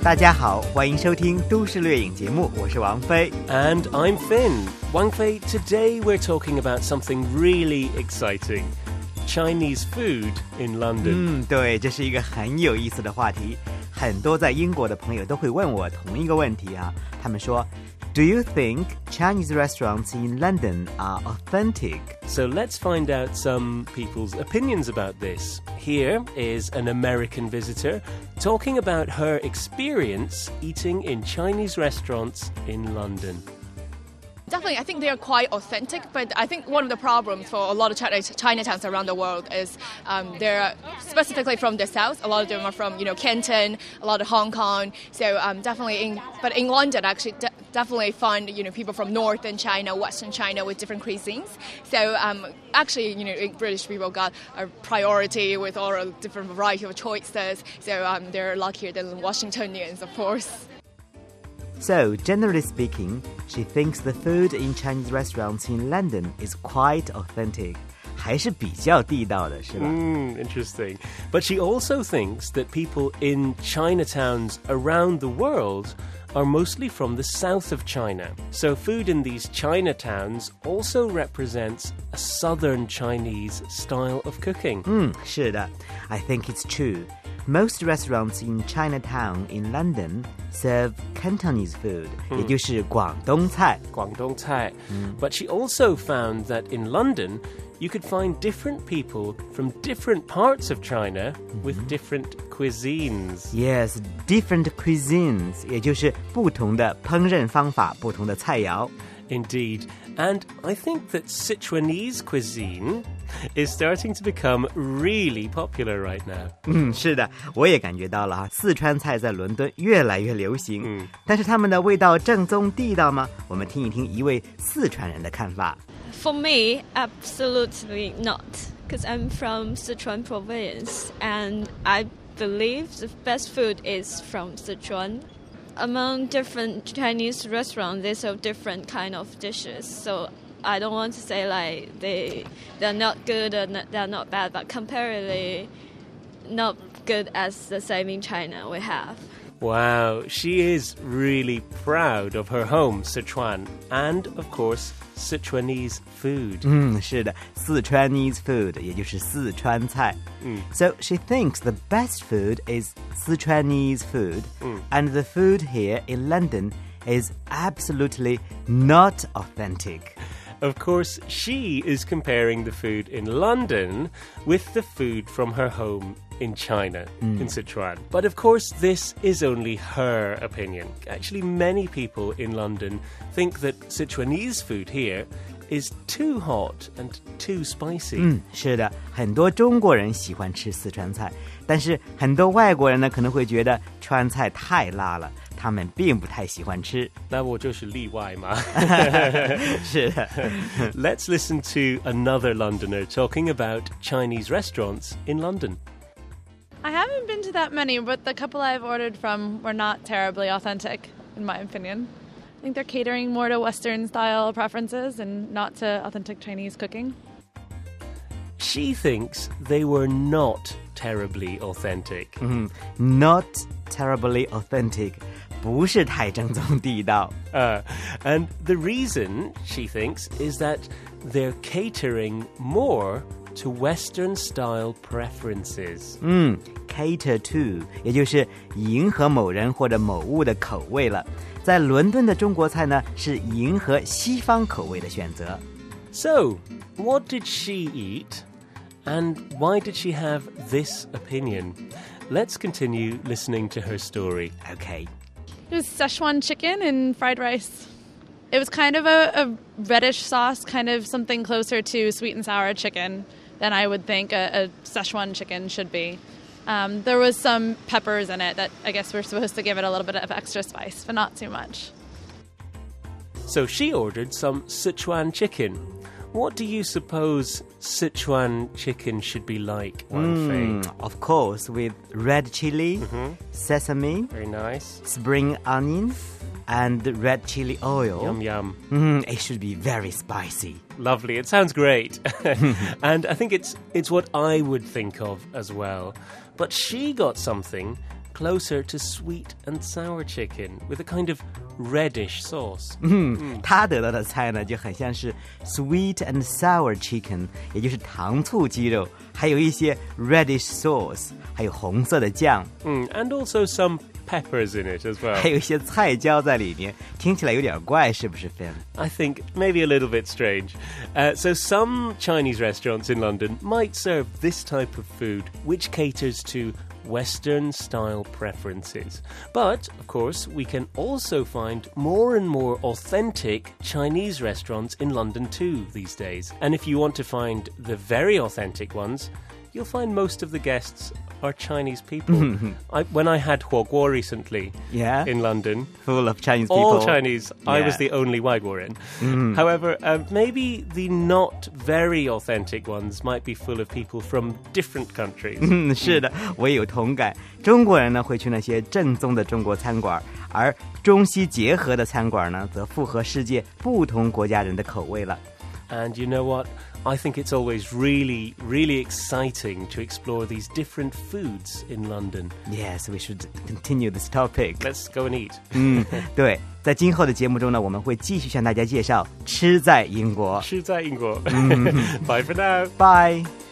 大家好，欢迎收听都市掠影节目，我是王菲。 And I'm Finn. Wang Fei, today we're talking about something really exciting. Chinese food in London. 对，这是一个很有意思的话题。很多在英国的朋友都会问我同一个问题啊，他们说 Do you think Chinese restaurants in London are authentic? So let's find out some people's opinions about this. Here is an American visitor talking about her experience eating in Chinese restaurants in London. Definitely, I think they are quite authentic, but I think one of the problems for a lot of Chinatowns around the world is they're specifically from the south. A lot of them are from, Canton, a lot of Hong Kong. So definitely, but in London, actually, definitely find, people from northern China, western China with different cuisines. So actually, British people got a priority with all a different variety of choices. So they're luckier than Washingtonians, of course. So, generally speaking, she thinks the food in Chinese restaurants in London is quite authentic. 还是比较地道的，是吧？ Interesting. But she also thinks that people in Chinatowns around the world are mostly from the south of China. So food in these Chinatowns also represents a southern Chinese style of cooking. 是的 I think it's true. Most restaurants in Chinatown in London serve Cantonese food, 也就是广东菜。 Guangdong Cai. But she also found that in London, you could find different people from different parts of China with different cuisines. Yes, different cuisines, 也就是不同的烹饪方法，不同的菜肴。 Indeed. And I think that Sichuanese cuisine is starting to become really popular right now. 是的，我也感觉到了四川菜在伦敦越来越流行。但是他们的味道正宗地道吗？我们听一听一位四川人的看法。 For me, absolutely not, because I'm from Sichuan province, and I believe the best food is from Sichuan. Among different Chinese restaurants, they serve different kind of dishes, so I don't want to say like they're not good or they're not bad, but comparatively not good as the same in China we have. Wow, she is really proud of her home, Sichuan, and, of course, Sichuanese food. 是的 Sichuanese food 也就是四川菜。So she thinks the best food is Sichuanese food, and the food here in London is absolutely not authentic. Of course, she is comparing the food in London with the food from her home in China, in Sichuan. But of course, this is only her opinion. Actually, many people in London think that Sichuanese food here is too hot and too spicy. 是的，很多中国人喜欢吃四川菜，但是很多外国人呢可能会觉得川菜太辣了，他们并不太喜欢吃。 那我就是例外嘛。 是的。 Let's listen to another Londoner talking about Chinese restaurants in London. I haven't been to that many, but the couple I've ordered from were not terribly authentic, in my opinion. I think they're catering more to Western style preferences and not to authentic Chinese cooking. She thinks they were not terribly authentic. Not terribly authentic. 不是太正宗地道。 And the reason, she thinks, is that they're catering more to Western-style preferences. Cater to 也就是迎合某人或者某物的口味了。在伦敦的中国菜呢，是迎合西方口味的选择。 So, what did she eat? And why did she have this opinion? Let's continue listening to her story. Okay. It was Szechuan chicken and fried rice. It was kind of a reddish sauce, kind of something closer to sweet and sour chicken than I would think a Szechuan chicken should be. There was some peppers in it that I guess we're supposed to give it a little bit of extra spice, but not too much. So she ordered some Sichuan chicken. What do you suppose Sichuan chicken should be like, Wang Fei? Of course, with red chili, sesame, Very nice. spring onion, and red chili oil. Yum, yum. It should be very spicy. Lovely. It sounds great. And I think it's what I would think of as well. But she got something closer to sweet and sour chicken with a kind of reddish sauce. 他得到的菜呢，就很像是 sweet and sour chicken， 也就是糖醋鸡肉，还有一些 reddish sauce， 还有红色的酱。 And also some peppers in it as well. 还有一些菜椒在里面，听起来有点怪，是不是 Finn? I think maybe a little bit strange. So some Chinese restaurants in London might serve this type of food, which caters to Western-style preferences. But, of course, we can also find more and more authentic Chinese restaurants in London too these days. And if you want to find the very authentic ones, you'll find most of the guests are Chinese people. When I had huoguo recently in London, full of Chinese people. All Chinese. Yeah. I was the only Waiguoren. However, maybe the not very authentic ones might be full of people from different countries. 是的，我也有同感。中国人呢会去那些正宗的中国餐馆，而中西结合的餐馆呢，则符合世界不同国家人的口味了。 And you know what? I think it's always really, really exciting to explore these different foods in London. Yes, we should continue this topic. Let's go and eat. 对，在今后的节目中呢，我们会继续向大家介绍吃在英国。 吃在英国。Bye for now. Bye.